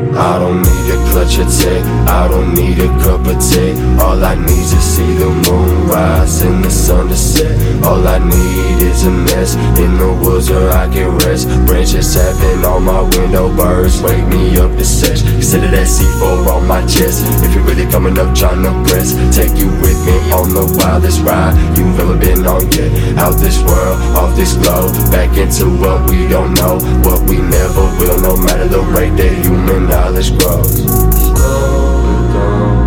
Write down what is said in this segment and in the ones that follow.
I don't need a clutch or tech, I don't need a cup of tea. All I need is to see the moon rise and the sun to set. All I need is a nest in the woods where I can rest. Branches tapping on my window, birds wake me up to search. Consider that C4 on my chest. If you're really coming up trying to press, take you with me on the wildest ride you've ever been on yet. Out this world, off this globe, back into what we don't know, what we never will, no matter the rate that human knowledge grows. Slow it down.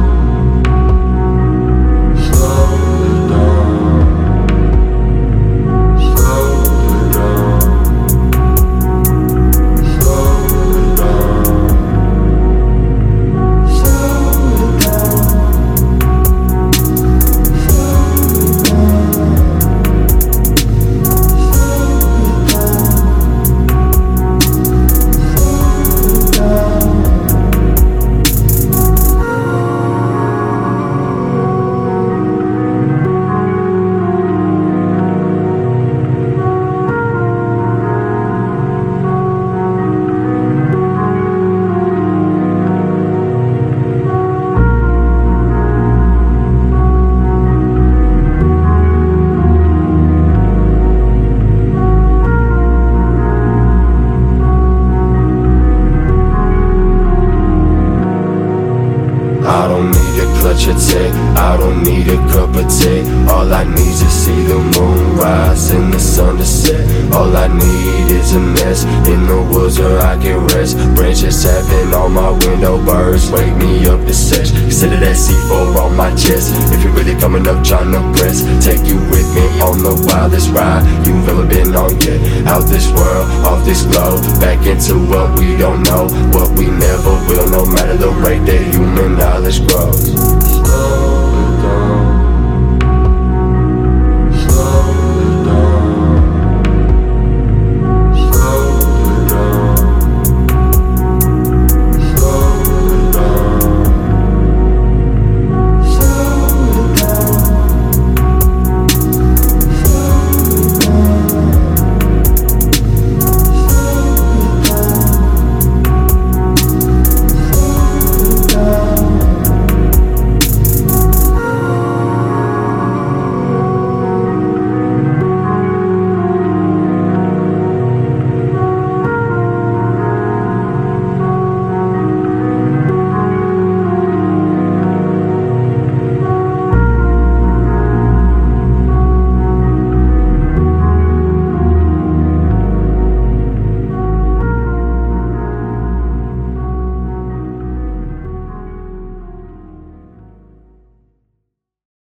I don't need a clutch or tech, I don't need a cup of tea. All I need is to see the moon rise and the sun to set. All I need is a nest in the woods where I can rest. Branches tapping on my window, birds wake me up to search. Consider that C4 on my chest. If you're really coming up trying to press, take you with me on the wildest ride you've ever been on yet. Out this world, off this globe, back into what we don't know, what we never will, no matter the rate that human knowledge grows.